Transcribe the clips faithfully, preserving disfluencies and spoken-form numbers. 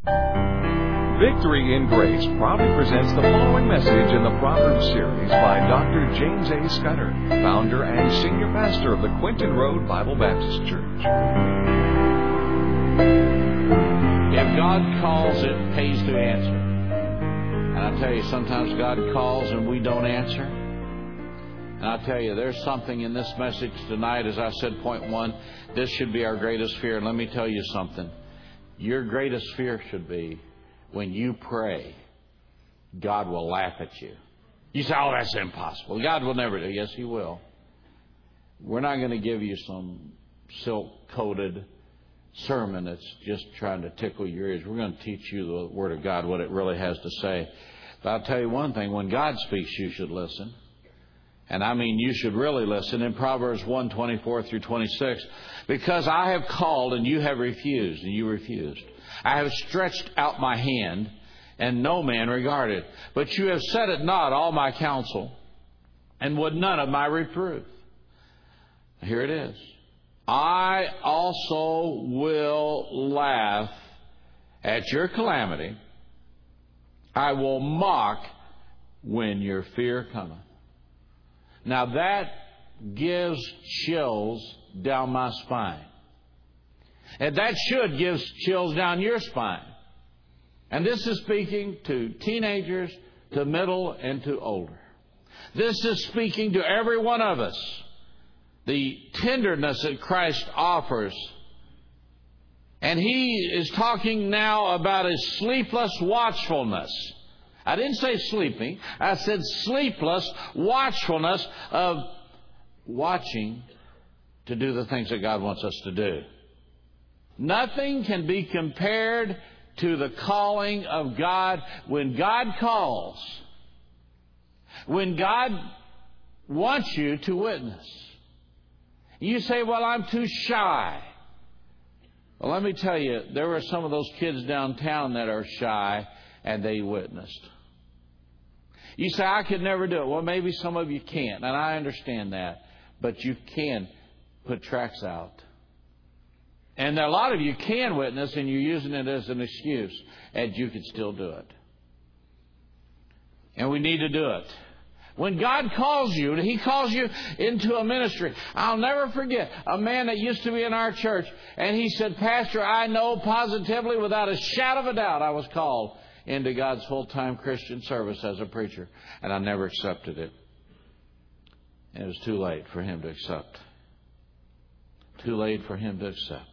Victory in Grace proudly presents the following message in the Proverbs series by Doctor James A. Scudder, founder and senior pastor of the Quinton Road Bible Baptist Church. If God calls, it pays to answer. And I tell you, sometimes God calls and we don't answer. And I tell you, there's something in this message tonight. As I said, point one, this should be our greatest fear. And let me tell you something. Your greatest fear should be when you pray, God will laugh at you. You say, oh, that's impossible. God will never do. Yes, He will. We're not going to give you some silk-coated sermon that's just trying to tickle your ears. We're going to teach you the Word of God, what it really has to say. But I'll tell you one thing. When God speaks, you should listen. And I mean, you should really listen. In Proverbs one, twenty-four through twenty-six, because I have called and you have refused, and you refused. I have stretched out my hand, and no man regarded. But you have set at naught all my counsel, and would none of my reproof. Here it is. I also will laugh at your calamity. I will mock when your fear cometh. Now that gives chills down my spine. And that should give chills down your spine. And this is speaking to teenagers, to middle, and to older. This is speaking to every one of us. The tenderness that Christ offers. And He is talking now about a sleepless watchfulness. I didn't say sleeping. I said sleepless watchfulness of watching to do the things that God wants us to do. Nothing can be compared to the calling of God. When God calls, when God wants you to witness, you say, well, I'm too shy. Well, let me tell you, there were some of those kids downtown that are shy, and they witnessed. You say, I could never do it. Well, maybe some of you can't, and I understand that. But you can put tracts out. And a lot of you can witness, and you're using it as an excuse, and you can still do it. And we need to do it. When God calls you, He calls you into a ministry. I'll never forget a man that used to be in our church, and he said, Pastor, I know positively, without a shadow of a doubt, I was called into God's full-time Christian service as a preacher, and I never accepted it. And it was too late for him to accept. Too late for him to accept.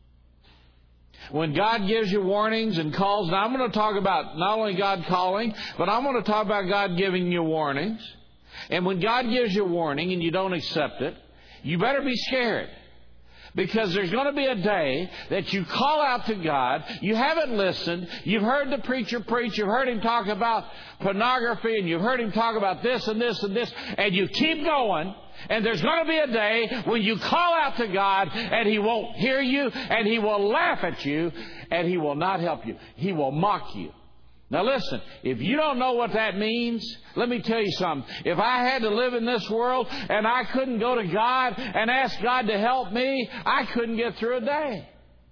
When God gives you warnings and calls, now I'm going to talk about not only God calling, but I'm going to talk about God giving you warnings. And when God gives you a warning and you don't accept it, you better be scared. Because there's going to be a day that you call out to God, you haven't listened, you've heard the preacher preach, you've heard him talk about pornography, and you've heard him talk about this and this and this, and you keep going, and there's going to be a day when you call out to God, and He won't hear you, and He will laugh at you, and He will not help you. He will mock you. Now listen, if you don't know what that means, let me tell you something. If I had to live in this world and I couldn't go to God and ask God to help me, I couldn't get through a day.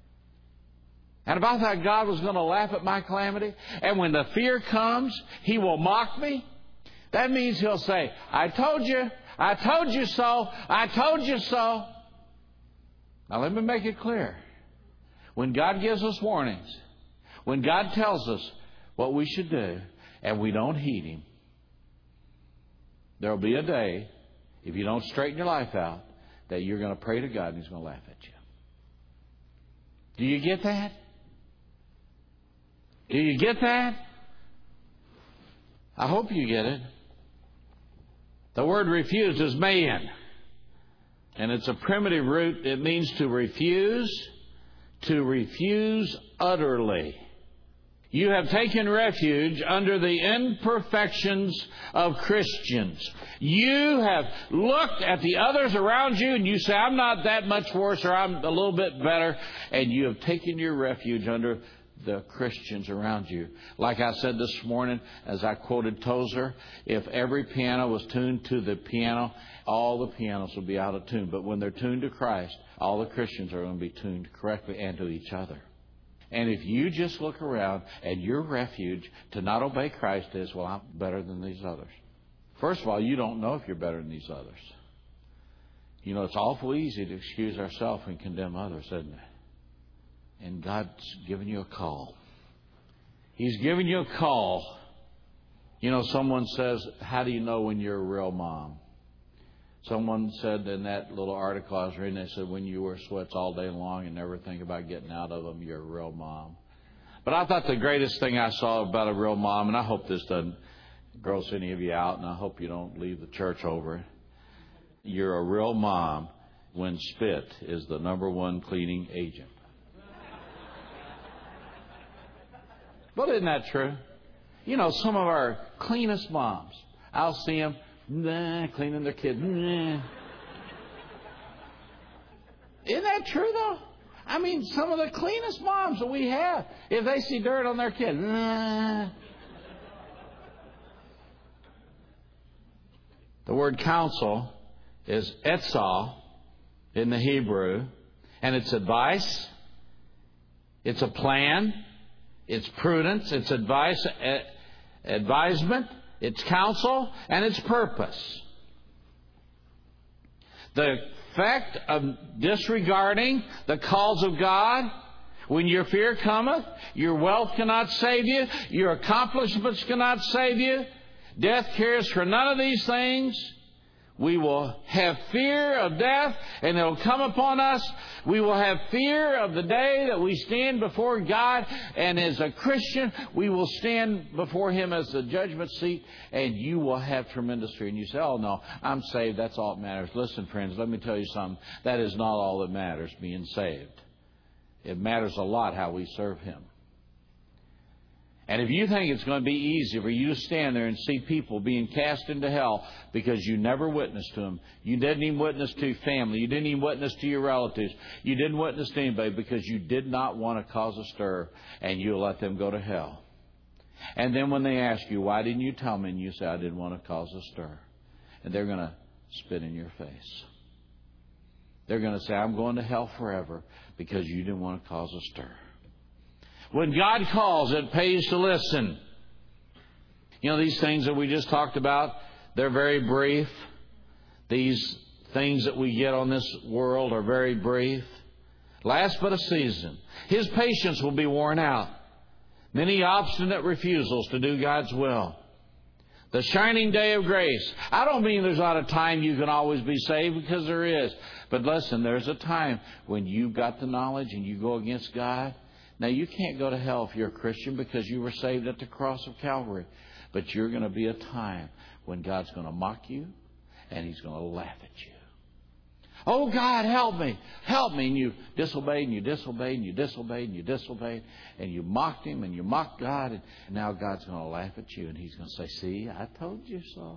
And if I thought God was going to laugh at my calamity, and when the fear comes, He will mock me, that means He'll say, I told you, I told you so, I told you so. Now let me make it clear. When God gives us warnings, when God tells us what we should do, and we don't heed Him, there will be a day, if you don't straighten your life out, that you're going to pray to God and He's going to laugh at you. Do you get that? Do you get that? I hope you get it. The word refuse is mayan, and it's a primitive root. It means to refuse, to refuse utterly. You have taken refuge under the imperfections of Christians. You have looked at the others around you and you say, I'm not that much worse, or I'm a little bit better. And you have taken your refuge under the Christians around you. Like I said this morning, as I quoted Tozer, if every piano was tuned to the piano, all the pianos will be out of tune. But when they're tuned to Christ, all the Christians are going to be tuned correctly and to each other. And if you just look around and your refuge to not obey Christ is, well, I'm better than these others. First of all, you don't know if you're better than these others. You know, it's awful easy to excuse ourselves and condemn others, isn't it? And God's given you a call. He's given you a call. You know, someone says, how do you know when you're a real mom? Someone said in that little article I was reading, they said, when you wear sweats all day long and never think about getting out of them, you're a real mom. But I thought the greatest thing I saw about a real mom, and I hope this doesn't gross any of you out, and I hope you don't leave the church over it. You're a real mom when spit is the number one cleaning agent. But isn't that true? You know, some of our cleanest moms, I'll see them nah, cleaning their kids. Nah. Isn't that true, though? I mean, some of the cleanest moms that we have, if they see dirt on their kid, nah. The word counsel is etzah in the Hebrew, and it's advice, it's a plan, it's prudence, it's advice, advisement, it's counsel, and it's purpose. The effect of disregarding the calls of God, when your fear cometh, your wealth cannot save you, your accomplishments cannot save you, death cares for none of these things. We will have fear of death, and it will come upon us. We will have fear of the day that we stand before God, and as a Christian, we will stand before Him as the judgment seat, and you will have tremendous fear. And you say, oh, no, I'm saved. That's all that matters. Listen, friends, let me tell you something. That is not all that matters, being saved. It matters a lot how we serve Him. And if you think it's going to be easy for you to stand there and see people being cast into hell because you never witnessed to them, you didn't even witness to your family, you didn't even witness to your relatives, you didn't witness to anybody because you did not want to cause a stir, and you let them go to hell. And then when they ask you, why didn't you tell me? And you say, I didn't want to cause a stir. And they're going to spit in your face. They're going to say, I'm going to hell forever because you didn't want to cause a stir. When God calls, it pays to listen. You know, these things that we just talked about, they're very brief. These things that we get on this world are very brief. Last but a season. His patience will be worn out. Many obstinate refusals to do God's will. The shining day of grace. I don't mean there's not a time you can always be saved, because there is. But listen, there's a time when you've got the knowledge and you go against God. Now, you can't go to hell if you're a Christian because you were saved at the cross of Calvary. But you're going to be a time when God's going to mock you and He's going to laugh at you. Oh, God, help me. Help me. And you disobeyed and you disobeyed and you disobeyed and you disobeyed. And you mocked Him and you mocked God. And now God's going to laugh at you and He's going to say, see, I told you so.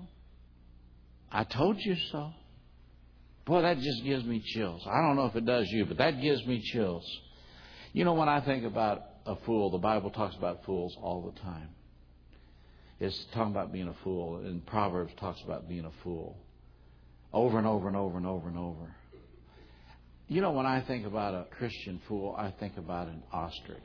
I told you so. Boy, that just gives me chills. I don't know if it does you, but that gives me chills. You know, when I think about a fool, the Bible talks about fools all the time. It's talking about being a fool. And Proverbs talks about being a fool. Over and over and over and over and over. You know, when I think about a Christian fool, I think about an ostrich.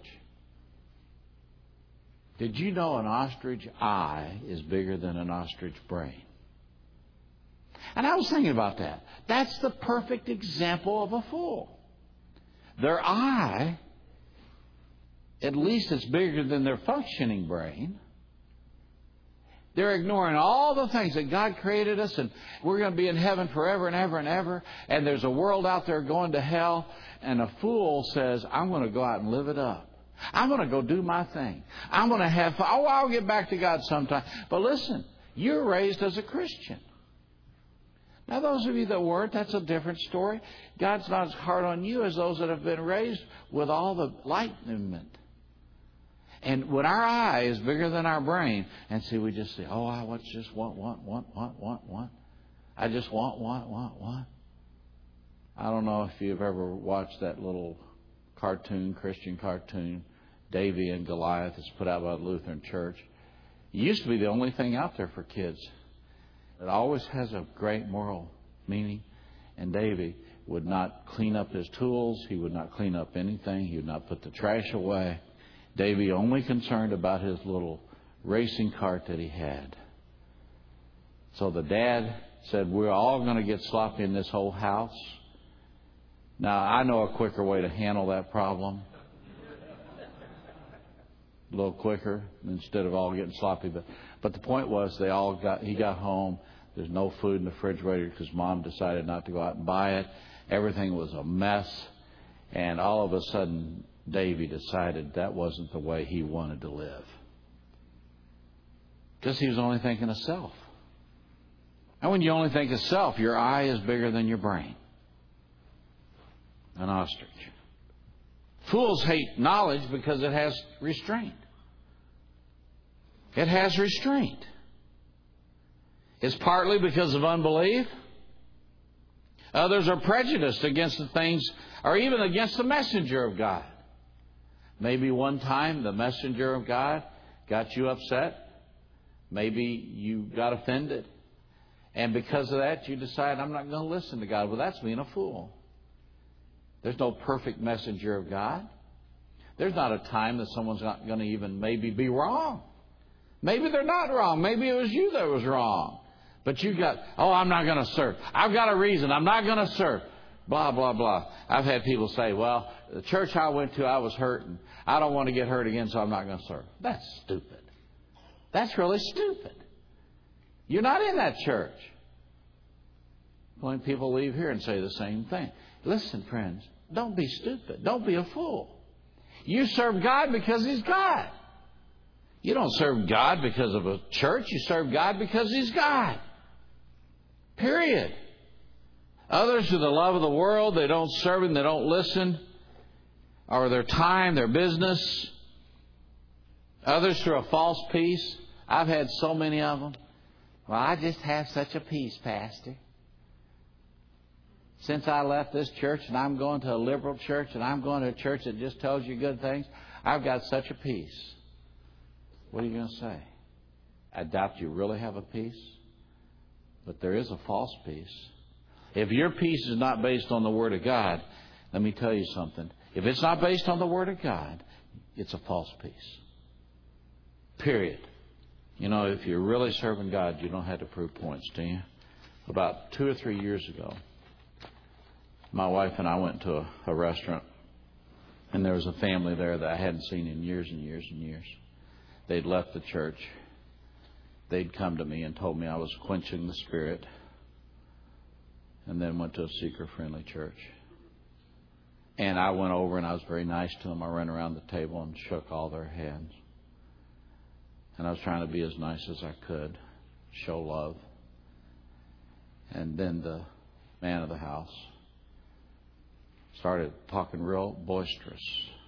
Did you know an ostrich eye is bigger than an ostrich brain? And I was thinking about that. That's the perfect example of a fool. Their eye, at least it's bigger than their functioning brain. They're ignoring all the things that God created us, and we're going to be in heaven forever and ever and ever, and there's a world out there going to hell, and a fool says, I'm going to go out and live it up. I'm going to go do my thing. I'm going to have fun. Oh, I'll get back to God sometime. But listen, you're raised as a Christian. Now, those of you that weren't, that's a different story. God's not as hard on you as those that have been raised with all the enlightenment. And when our eye is bigger than our brain, and see, we just say, oh, I want just want, want, want, want, want, want. I just want, want, want, want. I don't know if you've ever watched that little cartoon, Christian cartoon, Davy and Goliath. It's put out by the Lutheran Church. It used to be the only thing out there for kids. It always has a great moral meaning. And Davy, would not clean up his tools. He would not clean up anything. He would not put the trash away. Davy only concerned about his little racing cart that he had. So the dad said, we're all going to get sloppy in this whole house. Now, I know a quicker way to handle that problem. A little quicker instead of all getting sloppy. But, but the point was, they all got. He got home. There's no food in the refrigerator because Mom decided not to go out and buy it. Everything was a mess. And all of a sudden, Davy decided that wasn't the way he wanted to live. Because he was only thinking of self. And when you only think of self, your eye is bigger than your brain. An ostrich. Fools hate knowledge because it has restraint. It has restraint. It's partly because of unbelief. Others are prejudiced against the things, or even against the messenger of God. Maybe one time the messenger of God got you upset. Maybe you got offended. And because of that, you decide, I'm not going to listen to God. Well, that's being a fool. There's no perfect messenger of God. There's not a time that someone's not going to even maybe be wrong. Maybe they're not wrong. Maybe it was you that was wrong. But you got, oh, I'm not going to serve. I've got a reason. I'm not going to serve. Blah, blah, blah. I've had people say, well, the church I went to, I was hurting. I don't want to get hurt again, so I'm not going to serve. That's stupid. That's really stupid. You're not in that church. When people leave here and say the same thing. Listen, friends, don't be stupid. Don't be a fool. You serve God because He's God. You don't serve God because of a church. You serve God because He's God. Period. Others through the love of the world, they don't serve Him, they don't listen, or their time, their business. Others through a false peace. I've had so many of them. Well, I just have such a peace, Pastor. Since I left this church and I'm going to a liberal church and I'm going to a church that just tells you good things, I've got such a peace. What are you going to say? I doubt you really have a peace. But there is a false peace. If your peace is not based on the Word of God, let me tell you something. If it's not based on the Word of God, it's a false peace. Period. You know, if you're really serving God, you don't have to prove points, do you? About two or three years ago, my wife and I went to a, a restaurant, and there was a family there that I hadn't seen in years and years and years. They'd left the church. They'd come to me and told me I was quenching the Spirit, and then went to a seeker-friendly church. And I went over and I was very nice to them. I ran around the table and shook all their hands. And I was trying to be as nice as I could, show love. And then the man of the house started talking real boisterous.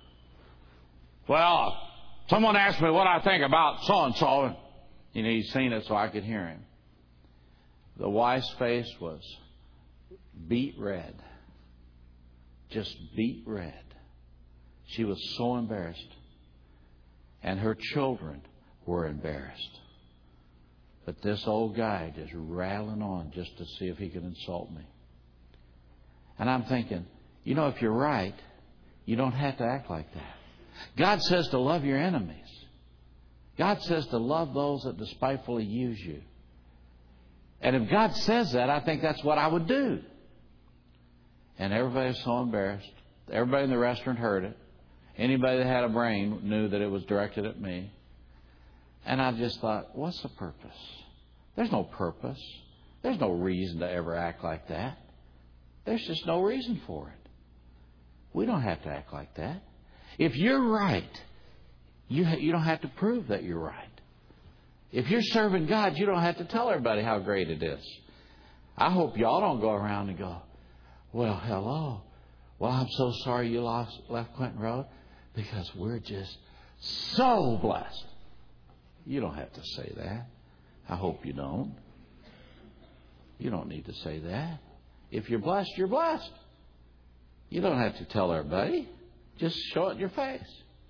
Well, someone asked me what I think about so-and-so. And you know, he's seen it so I could hear him. The wife's face was beet red. Just beet red. She was so embarrassed. And her children were embarrassed. But this old guy just rattling on just to see if he could insult me. And I'm thinking, you know, if you're right, you don't have to act like that. God says to love your enemies. God says to love those that despitefully use you. And if God says that, I think that's what I would do. And everybody was so embarrassed. Everybody in the restaurant heard it. Anybody that had a brain knew that it was directed at me. And I just thought, what's the purpose? There's no purpose. There's no reason to ever act like that. There's just no reason for it. We don't have to act like that. If you're right, you ha- you don't have to prove that you're right. If you're serving God, you don't have to tell everybody how great it is. I hope y'all don't go around and go, well, hello. Well, I'm so sorry you lost, left Quentin Road because we're just so blessed. You don't have to say that. I hope you don't. You don't need to say that. If you're blessed, you're blessed. You don't have to tell everybody. Just show it in your face.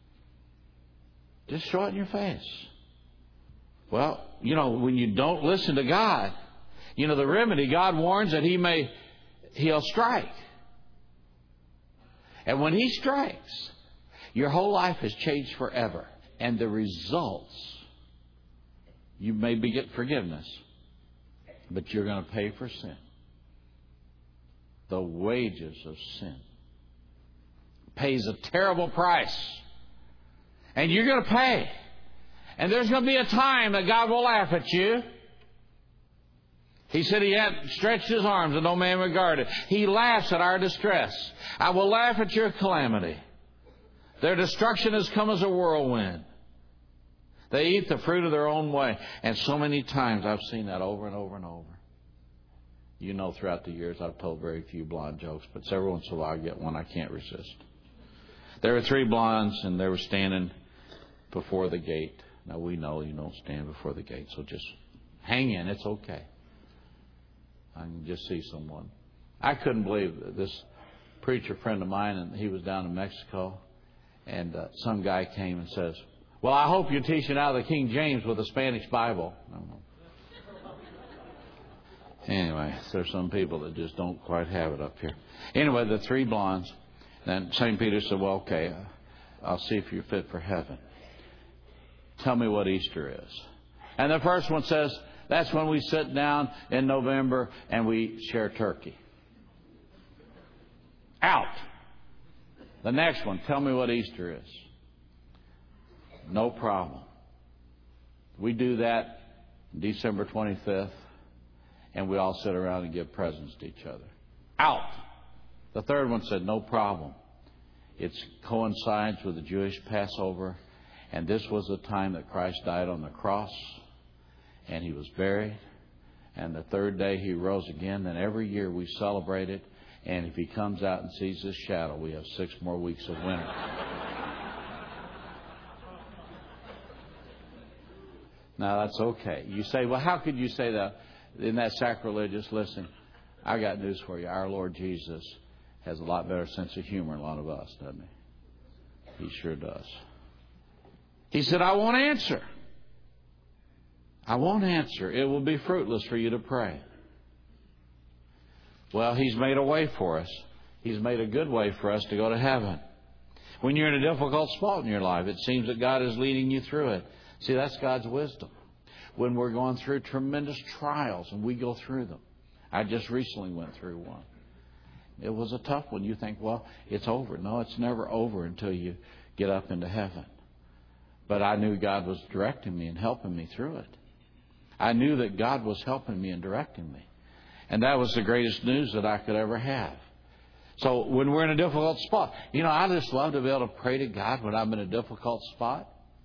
Just show it in your face. Well, you know, when you don't listen to God, you know, the remedy, God warns that He may, He'll strike. And when He strikes, your whole life has changed forever. And the results, you maybe get forgiveness, but you're going to pay for sin. The wages of sin pays a terrible price. And you're going to pay. And there's going to be a time that God will laugh at you. He said He had stretched His arms and no man regarded. He laughs at our distress. I will laugh at your calamity. Their destruction has come as a whirlwind. They eat the fruit of their own way. And so many times I've seen that over and over and over. You know, throughout the years I've told very few blonde jokes, but every once in a while I get one I can't resist. There were three blondes and they were standing before the gate. Now we know you don't stand before the gate, so just hang in. It's okay. I can just see someone. I couldn't believe that this preacher friend of mine, and he was down in Mexico, and uh, some guy came and says, well, I hope you're teaching out of the King James with a Spanish Bible. I don't know. Anyway, there's some people that just don't quite have it up here. Anyway, the three blondes. Then Saint Peter said, well, okay, uh, I'll see if you're fit for heaven. Tell me what Easter is. And the first one says, that's when we sit down in November and we share turkey. Out. The next one, tell me what Easter is. No problem. We do that December twenty-fifth, and we all sit around and give presents to each other. Out. The third one said, no problem. It coincides with the Jewish Passover, and this was the time that Christ died on the cross, and He was buried, and the third day He rose again. Then every year we celebrate it, and if He comes out and sees this shadow, we have six more weeks of winter. Now, that's okay. You say, well, how could you say that? Isn't that sacrilegious? Listen, I got news for you. Our Lord Jesus has a lot better sense of humor than a lot of us, doesn't He? He sure does. He said, I won't answer. I won't answer. It will be fruitless for you to pray. Well, He's made a way for us. He's made a good way for us to go to heaven. When you're in a difficult spot in your life, it seems that God is leading you through it. See, that's God's wisdom. When we're going through tremendous trials and we go through them. I just recently went through one. It was a tough one. You think, well, it's over. No, it's never over until you get up into heaven. But I knew God was directing me and helping me through it. I knew that God was helping me and directing me. And that was the greatest news that I could ever have. So when we're in a difficult spot, you know, I just love to be able to pray to God when I'm in a difficult spot.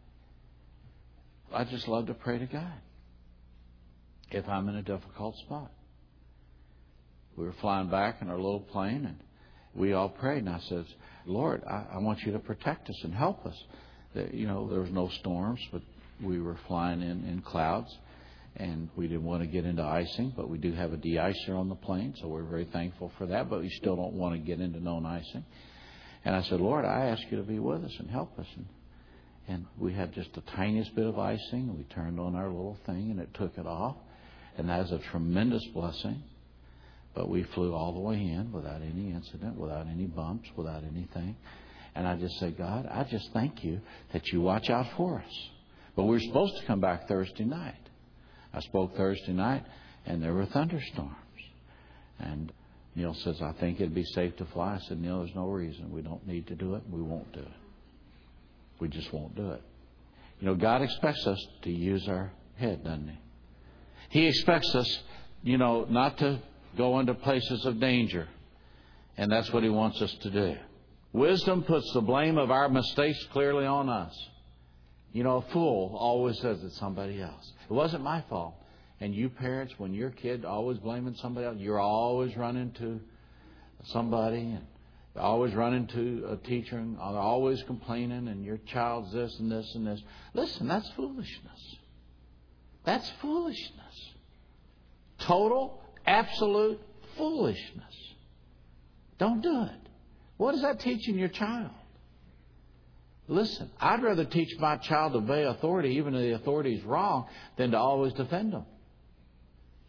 I just love to pray to God if I'm in a difficult spot. We were flying back in our little plane, and we all prayed. And I said, Lord, I, I want you to protect us and help us. You know, there was no storms, but we were flying in, in clouds, and we didn't want to get into icing, but we do have a de-icer on the plane, so we're very thankful for that, but we still don't want to get into known icing. And I said, Lord, I ask you to be with us and help us. And And we had just the tiniest bit of icing, and we turned on our little thing, and it took it off. And that was a tremendous blessing. But we flew all the way in without any incident, without any bumps, without anything. And I just said, God, I just thank you that you watch out for us. But we were supposed to come back Thursday night. I spoke Thursday night, and there were thunderstorms. And Neil says, I think it'd be safe to fly. I said, Neil, there's no reason. We don't need to do it. We won't do it. We just won't do it. You know, God expects us to use our head, doesn't He? He expects us, you know, not to go into places of danger. And that's what He wants us to do. Wisdom puts the blame of our mistakes clearly on us. You know, a fool always says it's somebody else. It wasn't my fault. And you parents, when your kid always blaming somebody else, you're always running to somebody and always running to a teacher and always complaining, and your child's this and this and this. Listen, that's foolishness. That's foolishness. Total, absolute foolishness. Don't do it. What is that teaching your child? Listen, I'd rather teach my child to obey authority, even if the authority is wrong, than to always defend them.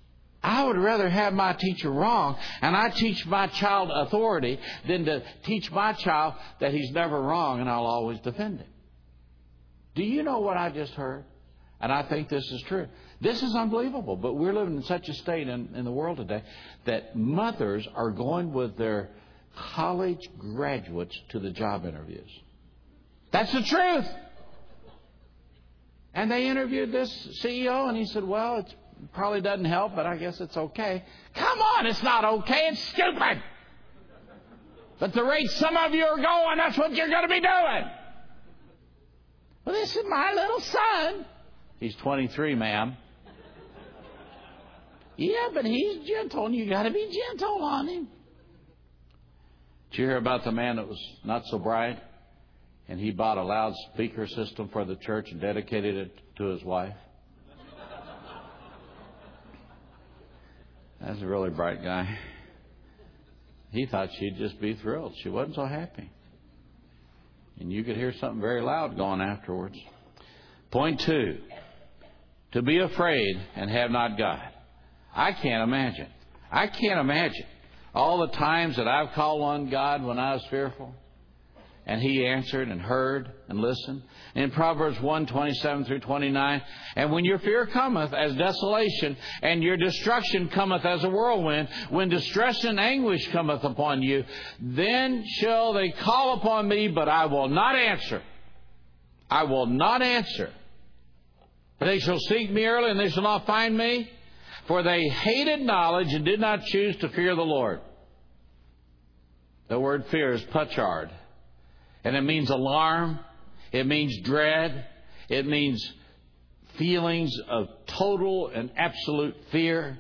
I would rather have my teacher wrong and I teach my child authority than to teach my child that he's never wrong and I'll always defend him. Do you know what I just heard? And I think this is true. This is unbelievable, but we're living in such a state in, in the world today that mothers are going with their college graduates to the job interviews. That's the truth. And they interviewed this C E O and he said, well, it probably doesn't help, but I guess it's okay. Come on, it's not okay. It's stupid. But the rate some of you are going, that's what you're going to be doing. Well, this is my little son. He's twenty-three, ma'am. Yeah, but he's gentle, and you got to be gentle on him. Did you hear about the man that was not so bright, and he bought a loudspeaker system for the church and dedicated it to his wife? That's a really bright guy. He thought she'd just be thrilled. She wasn't so happy. And you could hear something very loud going afterwards. Point two, to be afraid and have not God. I can't imagine. I can't imagine all the times that I've called on God when I was fearful, and He answered and heard and listened. In Proverbs one, twenty-seven through twenty-nine, and when your fear cometh as desolation, and your destruction cometh as a whirlwind, when distress and anguish cometh upon you, then shall they call upon me, but I will not answer. I will not answer. They shall seek me early, and they shall not find me, for they hated knowledge and did not choose to fear the Lord. The word fear is pachard. And it means alarm. It means dread. It means feelings of total and absolute fear.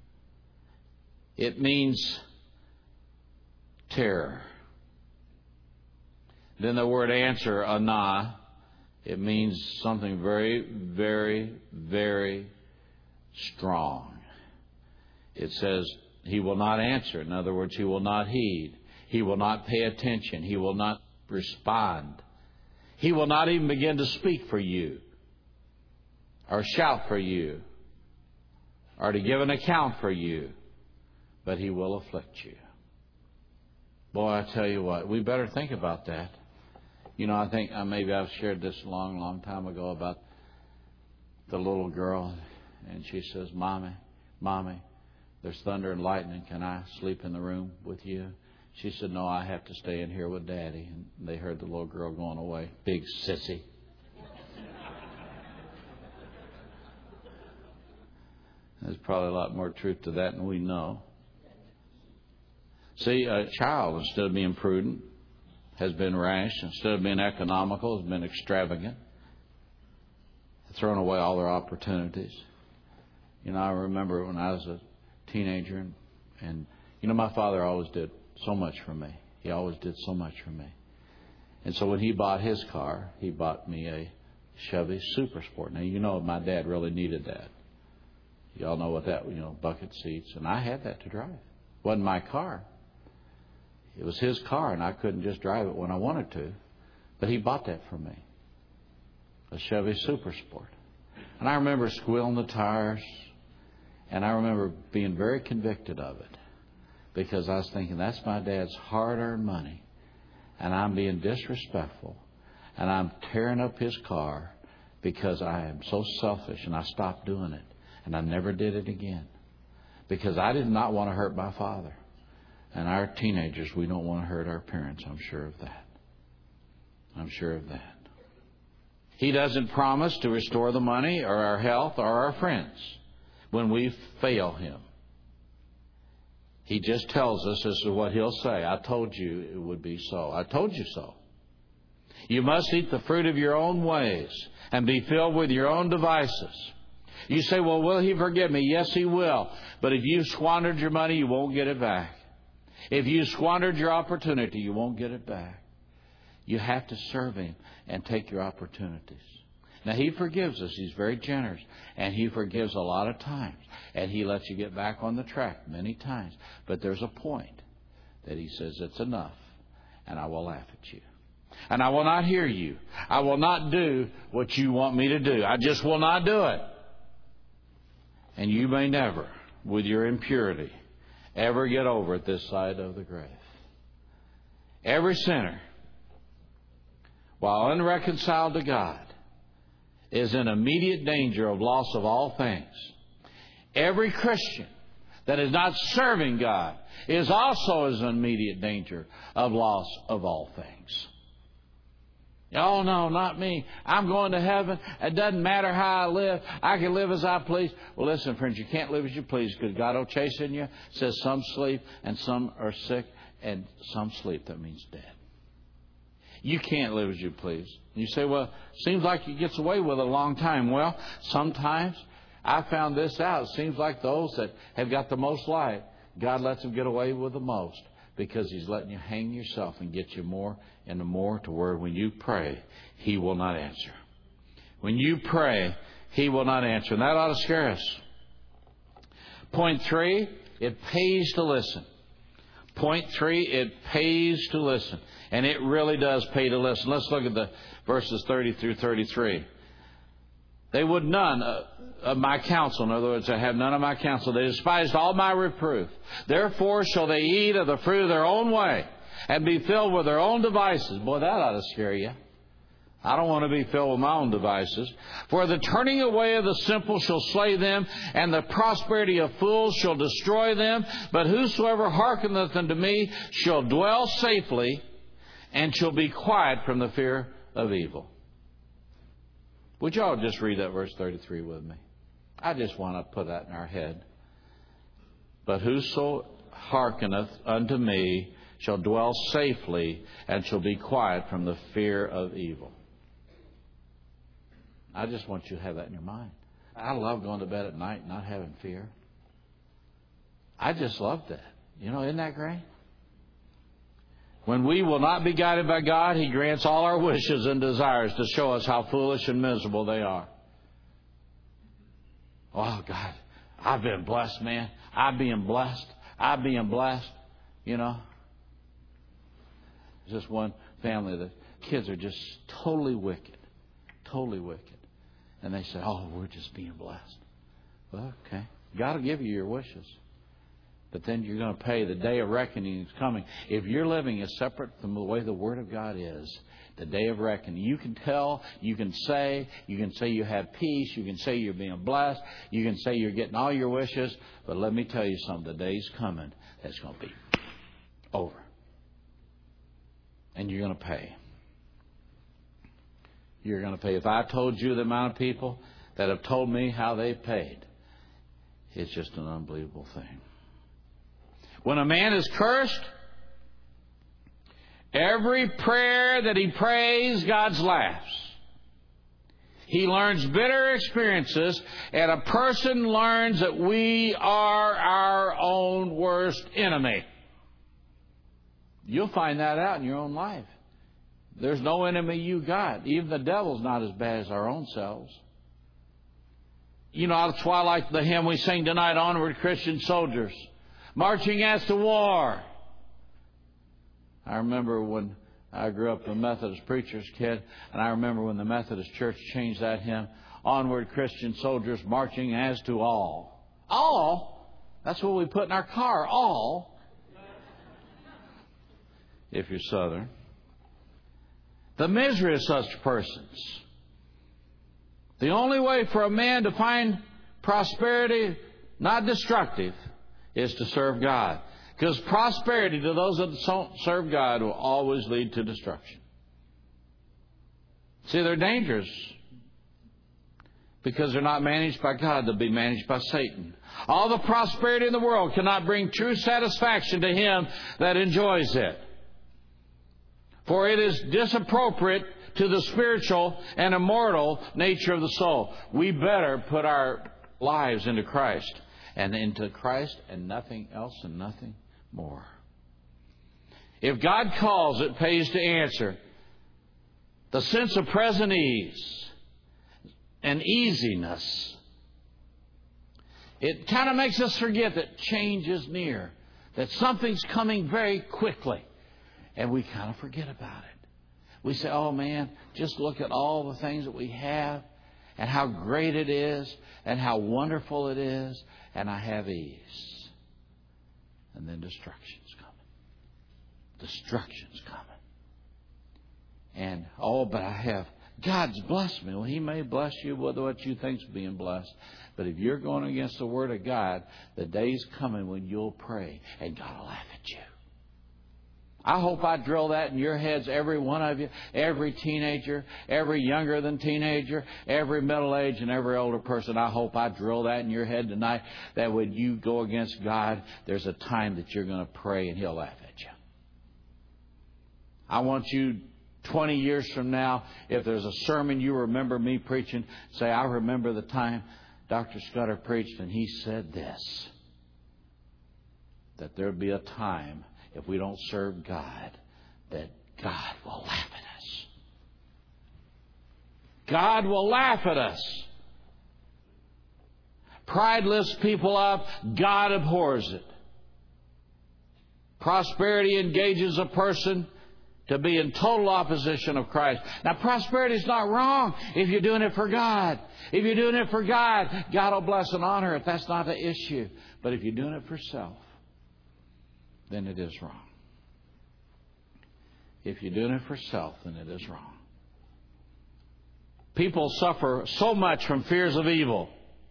It means terror. Then the word answer, anah, it means something very, very, very strong. It says he will not answer. In other words, he will not heed. He will not pay attention. He will not respond. He will not even begin to speak for you or shout for you or to give an account for you, but he will afflict you. Boy, I tell you what, we better think about that. You know, I think uh, maybe I've shared this a long, long time ago about the little girl, and she says, Mommy, Mommy, there's thunder and lightning. Can I sleep in the room with you? She said, no, I have to stay in here with Daddy. And they heard the little girl going away. Big sissy. There's probably a lot more truth to that than we know. See, a child, instead of being prudent, has been rash. Instead of being economical, has been extravagant. Thrown away all their opportunities. You know, I remember when I was a teenager, and, and you know, my father always did so much for me. He always did so much for me. And so when he bought his car, he bought me a Chevy Super Sport. Now, you know, my dad really needed that. Y'all know what that, you know, bucket seats. And I had that to drive. It wasn't my car. It was his car, and I couldn't just drive it when I wanted to. But he bought that for me. A Chevy Super Sport. And I remember squealing the tires. And I remember being very convicted of it. Because I was thinking, that's my dad's hard-earned money. And I'm being disrespectful. And I'm tearing up his car because I am so selfish. And I stopped doing it. And I never did it again. Because I did not want to hurt my father. And our teenagers, we don't want to hurt our parents. I'm sure of that. I'm sure of that. He doesn't promise to restore the money or our health or our friends when we fail Him. He just tells us this is what He'll say. I told you it would be so. I told you so. You must eat the fruit of your own ways and be filled with your own devices. You say, well, will He forgive me? Yes, He will. But if you squandered your money, you won't get it back. If you squandered your opportunity, you won't get it back. You have to serve Him and take your opportunities. Now, He forgives us. He's very generous. And He forgives a lot of times. And He lets you get back on the track many times. But there's a point that He says, it's enough. And I will laugh at you. And I will not hear you. I will not do what you want me to do. I just will not do it. And you may never with your impurity ever get over at this side of the grave. Every sinner, while unreconciled to God, is in immediate danger of loss of all things. Every Christian that is not serving God is also in immediate danger of loss of all things. Oh, no, not me. I'm going to heaven. It doesn't matter how I live. I can live as I please. Well, listen, friends, you can't live as you please because God will chasten you. It says some sleep and some are sick and some sleep. That means dead. You can't live as you please. You say, well, seems like he gets away with it a long time. Well, sometimes I found this out. It seems like those that have got the most light, God lets them get away with the most because He's letting you hang yourself and get you more and more to where when you pray, He will not answer. When you pray, He will not answer. And that ought to scare us. Point three, it pays to listen. Point three, it pays to listen. And it really does pay to listen. Let's look at the verses thirty through thirty-three. They would none of my counsel. In other words, they have none of my counsel. They despised all my reproof. Therefore shall they eat of the fruit of their own way and be filled with their own devices. Boy, that ought to scare you. I don't want to be filled with my own devices. For the turning away of the simple shall slay them, and the prosperity of fools shall destroy them. But whosoever hearkeneth unto me shall dwell safely, and shall be quiet from the fear of evil. Would y'all just read that verse thirty-three with me? I just want to put that in our head. But whoso hearkeneth unto me shall dwell safely, and shall be quiet from the fear of evil. I just want you to have that in your mind. I love going to bed at night and not having fear. I just love that. You know, isn't that great? When we will not be guided by God, He grants all our wishes and desires to show us how foolish and miserable they are. Oh, God, I've been blessed, man. I'm being blessed. I'm being blessed. You know, there's this one family, the kids are just totally wicked. Totally wicked. And they say, oh, we're just being blessed. Well, okay. God will give you your wishes. But then you're going to pay. The day of reckoning is coming. If you're living as separate from the way the Word of God is, the day of reckoning, you can tell, you can say, you can say you have peace, you can say you're being blessed, you can say you're getting all your wishes, but let me tell you something, the day's coming that's going to be over. And you're going to pay. You're going to pay. If I told you the amount of people that have told me how they paid, it's just an unbelievable thing. When a man is cursed, every prayer that he prays, God laughs. He learns bitter experiences, and a person learns that we are our own worst enemy. You'll find that out in your own life. There's no enemy you got. Even the devil's not as bad as our own selves. You know, that's why I like the hymn we sing tonight, Onward Christian Soldiers, marching as to war. I remember when I grew up a Methodist preacher's kid, and I remember when the Methodist Church changed that hymn, Onward Christian Soldiers, marching as to all. All? That's what we put in our car, all. If you're Southern. The misery of such persons. The only way for a man to find prosperity, not destructive, is to serve God. Because prosperity to those that don't serve God will always lead to destruction. See, they're dangerous because they're not managed by God. They'll be managed by Satan. All the prosperity in the world cannot bring true satisfaction to him that enjoys it. For it is disappropriate to the spiritual and immortal nature of the soul. We better put our lives into Christ. And into Christ and nothing else and nothing more. If God calls, it pays to answer. The sense of present ease and easiness, it kind of makes us forget that change is near, that something's coming very quickly, and we kind of forget about it. We say, oh man, just look at all the things that we have, and how great it is and how wonderful it is, and I have ease. And then destruction's coming. Destruction's coming. And, oh, but I have, God's blessed me. Well, He may bless you with what you think's being blessed. But if you're going against the Word of God, the day's coming when you'll pray and God will laugh at you. I hope I drill that in your heads, every one of you, every teenager, every younger than teenager, every middle-aged and every older person. I hope I drill that in your head tonight, that when you go against God, there's a time that you're going to pray and He'll laugh at you. I want you twenty years from now, if there's a sermon you remember me preaching, say, I remember the time Doctor Scudder preached and he said this, that there'll be a time, if we don't serve God, that God will laugh at us. God will laugh at us. Pride lifts people up. God abhors it. Prosperity engages a person to be in total opposition of Christ. Now, prosperity is not wrong if you're doing it for God. If you're doing it for God, God will bless and honor it. That's not the issue. But if you're doing it for self, then it is wrong. If you're doing it for self, then it is wrong. People suffer so much from fears of evil.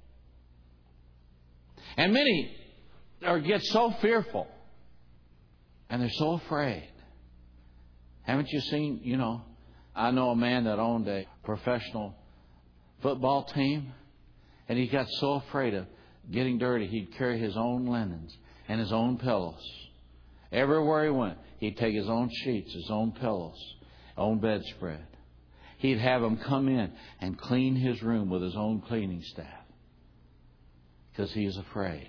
And many are get so fearful. And they're so afraid. Haven't you seen, you know, I know a man that owned a professional football team. And he got so afraid of getting dirty, he'd carry his own linens and his own pillows. Everywhere he went, he'd take his own sheets, his own pillows, own bedspread. He'd have them come in and clean his room with his own cleaning staff. Because he is afraid.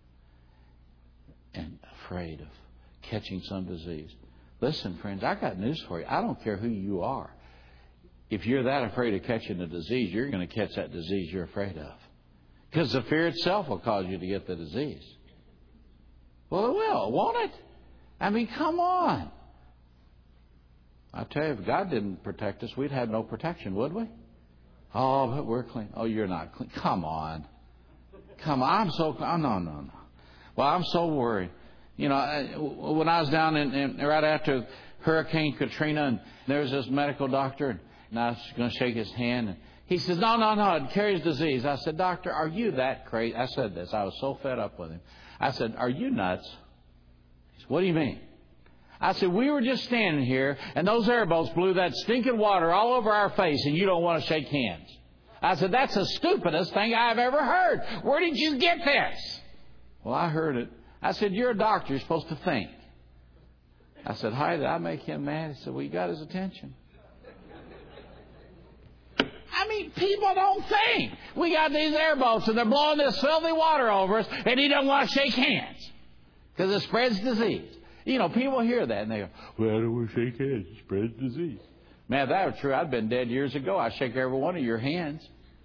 And afraid of catching some disease. Listen, friends, I got news for you. I don't care who you are. If you're that afraid of catching a disease, you're going to catch that disease you're afraid of. Because the fear itself will cause you to get the disease. Well, it will, won't it? I mean, come on. I tell you, if God didn't protect us, we'd have no protection, would we? Oh, but we're clean. Oh, you're not clean. Come on. Come on. I'm so... Oh, no, no, no. Well, I'm so worried. You know, when I was down in, in right after Hurricane Katrina, and there was this medical doctor, and I was going to shake his hand, and he says, no, no, no, it carries disease. I said, Doctor, are you that crazy? I said this. I was so fed up with him. I said, are you nuts? He said, what do you mean? I said, we were just standing here, and those airboats blew that stinking water all over our face, and you don't want to shake hands. I said, that's the stupidest thing I've ever heard. Where did you get this? Well, I heard it. I said, you're a doctor. You're supposed to think. I said, hi, did I make him mad? He said, well, you got his attention. I mean, people don't think. We got these airboats, and they're blowing this filthy water over us, and he doesn't want to shake hands because it spreads disease. You know, people hear that, and they go, well, I don't want to shake hands. It spreads disease. Man, if that were true, I'd been dead years ago. I'd shake every one of your hands.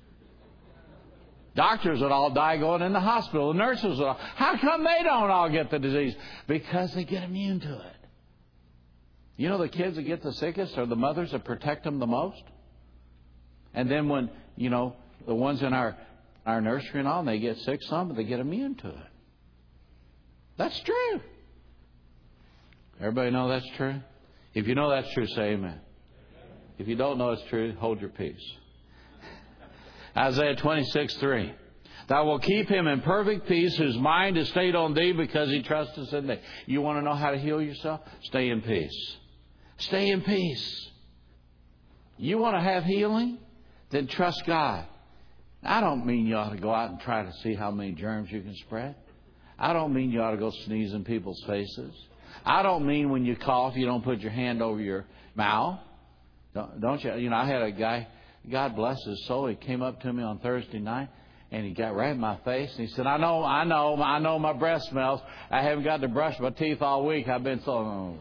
Doctors would all die going in the hospital. The nurses would all. How come they don't all get the disease? Because they get immune to it. You know, the kids that get the sickest are the mothers that protect them the most. And then when, you know, the ones in our, our nursery and all, and they get sick some, they get immune to it. That's true. Everybody know that's true? If you know that's true, say amen. If you don't know it's true, hold your peace. Isaiah twenty-six three. Thou wilt keep him in perfect peace, whose mind is stayed on thee, because he trusteth in thee. You want to know how to heal yourself? Stay in peace. Stay in peace. You want to have healing? Then trust God. I don't mean you ought to go out and try to see how many germs you can spread. I don't mean you ought to go sneeze in people's faces. I don't mean when you cough, you don't put your hand over your mouth. Don't, don't you? You know, I had a guy, God bless his soul, he came up to me on Thursday night, and he got right in my face, and he said, I know, I know, I know my breath smells. I haven't got to brush my teeth all week. I've been so...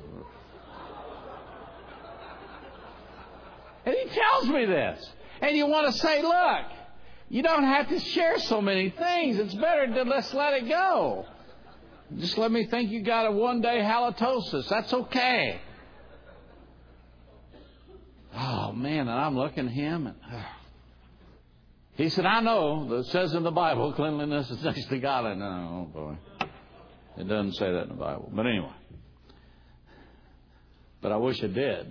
And he tells me this. And you want to say, look, you don't have to share so many things. It's better to let's let it go. Just let me think you got a one-day halitosis. That's okay. Oh, man, and I'm looking at him, and... He said, I know that it says in the Bible, cleanliness is next to godliness. No, oh boy. It doesn't say that in the Bible. But anyway. But I wish it did.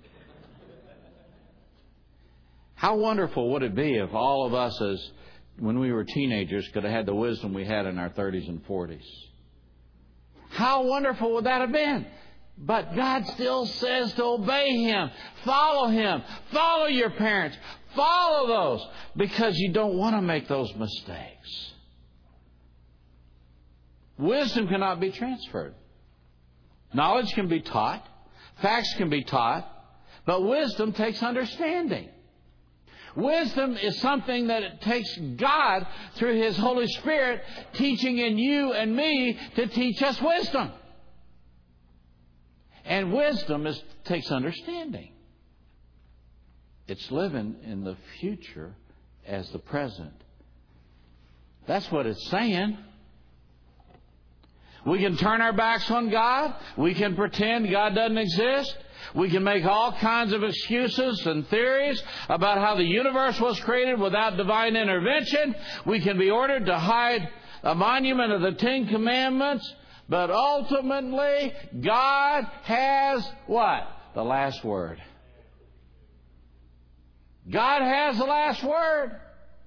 How wonderful would it be if all of us, as when we were teenagers, could have had the wisdom we had in our thirties and forties? How wonderful would that have been? But God still says to obey Him. Follow Him. Follow your parents. Follow those, because you don't want to make those mistakes. Wisdom cannot be transferred. Knowledge can be taught. Facts can be taught. But wisdom takes understanding. Wisdom is something that it takes God through His Holy Spirit teaching in you and me to teach us wisdom. And wisdom is, takes understanding. It's living in the future as the present. That's what it's saying. We can turn our backs on God. We can pretend God doesn't exist. We can make all kinds of excuses and theories about how the universe was created without divine intervention. We can be ordered to hide a monument of the Ten Commandments. But ultimately, God has what? The last word. God has the last word.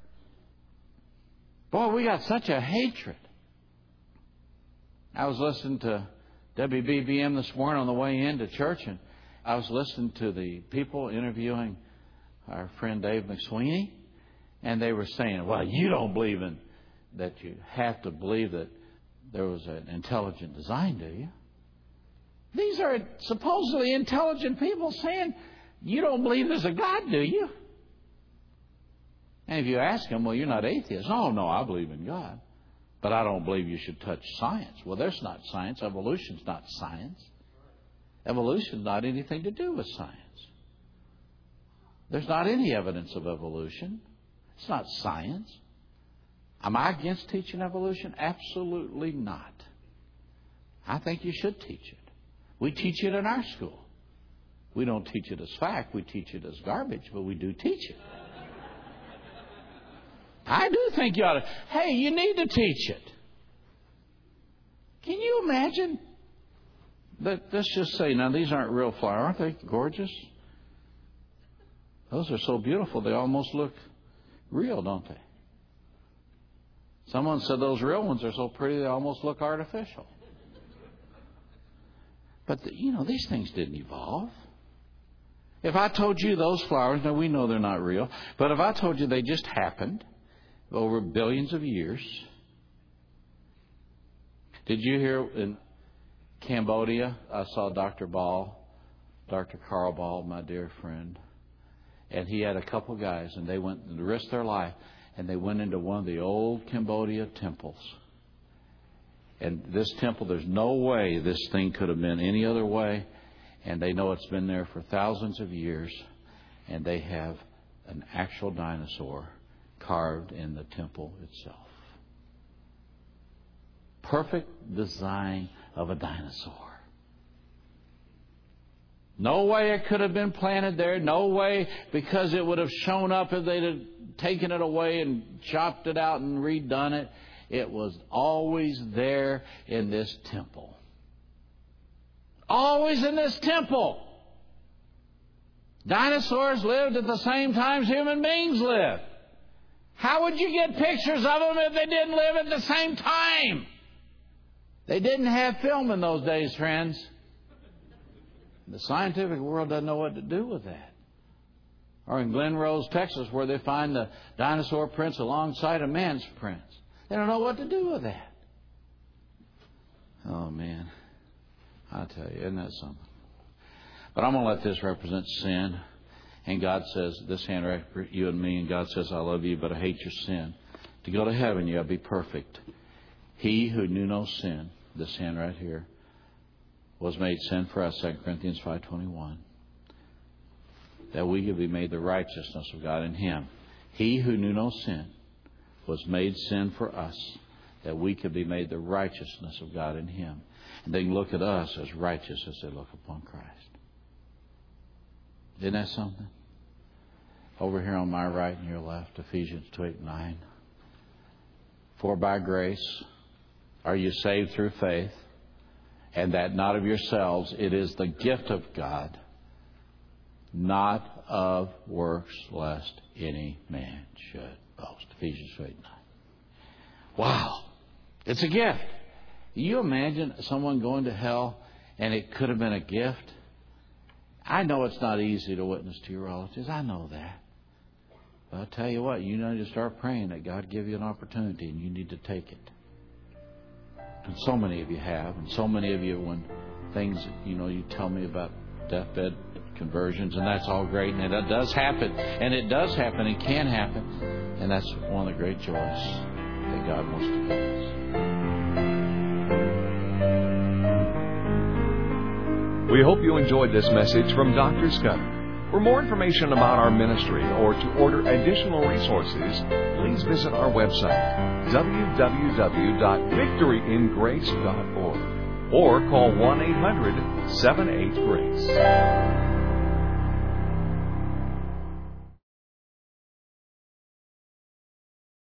Boy, we got such a hatred. I was listening to W B B M this morning on the way into church, and I was listening to the people interviewing our friend Dave McSweeney, and they were saying, well, you don't believe in that you have to believe that there was an intelligent design, do you? These are supposedly intelligent people saying, you don't believe there's a God, do you? And if you ask them, well, you're not atheist. Oh, no, I believe in God. But I don't believe you should touch science. Well, there's not science. Evolution's not science. Evolution's not anything to do with science. There's not any evidence of evolution. It's not science. Am I against teaching evolution? Absolutely not. I think you should teach it. We teach it in our school. We don't teach it as fact. We teach it as garbage, but we do teach it. I do think you ought to. Hey, you need to teach it. Can you imagine that? Let's just say, now these aren't real flowers. Aren't they gorgeous? Those are so beautiful, they almost look real, don't they? Someone said those real ones are so pretty, they almost look artificial. But, the, you know, these things didn't evolve. If I told you those flowers, now we know they're not real, but if I told you they just happened over billions of years. Did you hear in Cambodia, I saw Doctor Ball, Doctor Carl Ball, my dear friend, and he had a couple guys, and they went the rest of their life, and they went into one of the old Cambodia temples. And this temple, there's no way this thing could have been any other way, and they know it's been there for thousands of years, and they have an actual dinosaur carved in the temple itself. Perfect design of a dinosaur. No way it could have been planted there. No way, because it would have shown up if they'd have taken it away and chopped it out and redone it. It was always there in this temple. Always in this temple. Dinosaurs lived at the same time human beings lived. How would you get pictures of them if they didn't live at the same time? They didn't have film in those days, friends. The scientific world doesn't know what to do with that. Or in Glen Rose, Texas, where they find the dinosaur prints alongside of man's prints. They don't know what to do with that. Oh, man. I tell you, isn't that something? But I'm going to let this represent sin. And God says, this hand right for you and me, and God says, I love you, but I hate your sin. To go to heaven, you got to be perfect. He who knew no sin, this hand right here, was made sin for us, Second Corinthians five twenty-one. That we could be made the righteousness of God in Him. He who knew no sin was made sin for us, that we could be made the righteousness of God in Him. And they can look at us as righteous as they look upon Christ. Isn't that something? over here on my right and your left, Ephesians two, eight, nine. For by grace are you saved through faith, and that not of yourselves, it is the gift of God, not of works, lest any man should boast. Ephesians two, eight, nine. Wow. It's a gift. You imagine someone going to hell and it could have been a gift? I know it's not easy to witness to your relatives. I know that. But I'll tell you what, you need to start praying that God give you an opportunity, and you need to take it. And so many of you have, and so many of you, when things, you know, you tell me about deathbed conversions, and that's all great, and it does happen, and it does happen, and can happen, and that's one of the great joys that God wants to give us. We hope you enjoyed this message from Doctor Scudder. For more information about our ministry or to order additional resources, please visit our website, w w w dot victory in grace dot org, or call one eight hundred seven eight grace.